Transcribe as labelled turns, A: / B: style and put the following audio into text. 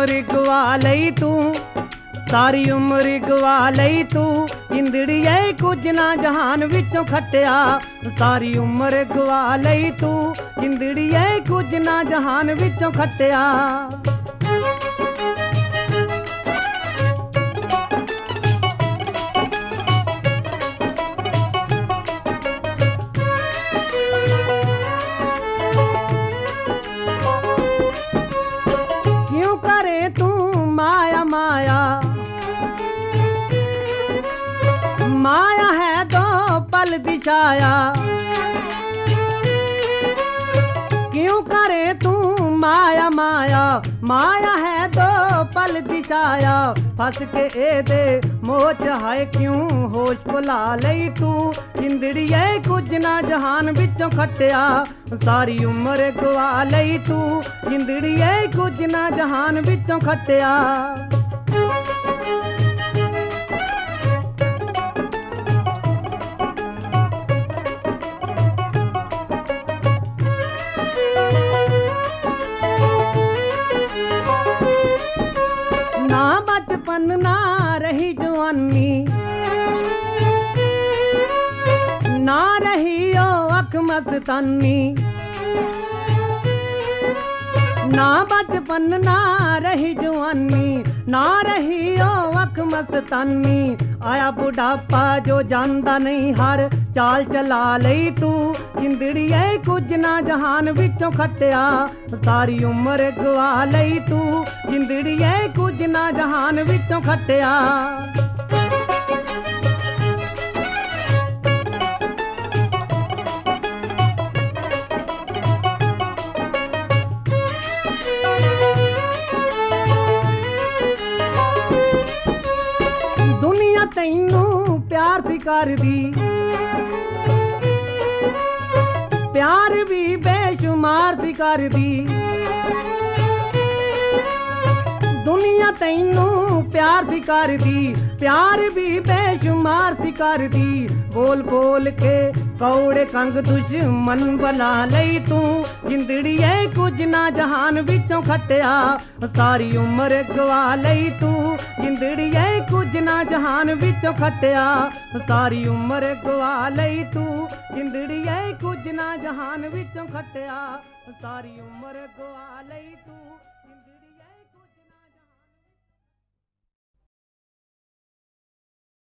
A: उम्र गवा लई तू, सारी उम्र गवा लई तू, इंदड़िए कुछ ना जहान विचों खटिया। सारी उम्र गवा लई तू, इंदड़िए कुछ ना जहान विचों खटिया। क्यों करे तू माया माया, माया है दो पल दिशाया। क्यों करे तू माया माया, माया है दो पल दिशाया। फंस के ए दे मोच है क्यों होश भुला लई तू, इंदड़िए कुछ ना जहान विचों खटिया। सारी उम्र गवा लई तू, इंदड़िए कुछ ना जहान विचों खटिया। ना बचपन ना रही जवानी, ना रही ओ अख मस्तानी। ना बचपन ना रही जवानी, ना रही ओ अख मस्तानी। आया बुढ़ापा जो जानदा नहीं हर चाल चला लई तू, इंदड़िए कुछ ना जहान विचों खटिया। सारी उम्र गवा लई तू, इंदड़िए कुछ ना जहान विचों खटिया। दुनिया तैनू प्यार सी करदी, प्यार भी बेशुमार सी करदी। दुनिया तैनू प्यार सी करदी, प्यार भी बेशुमार सी करदी। बोल बोल के कौड़े कंग दुश्मन बना लई तू, इंदड़िए कुछ ना जहान विचों खटिया। सारी उम्र गवा लई तू, इंदड़िए कुछ ना जहान विचों खटिया। सारी उम्र गवा लई तू, इंदड़िए कुछ ना जहान विचों खटिया। सारी उम्र गवा लई तू।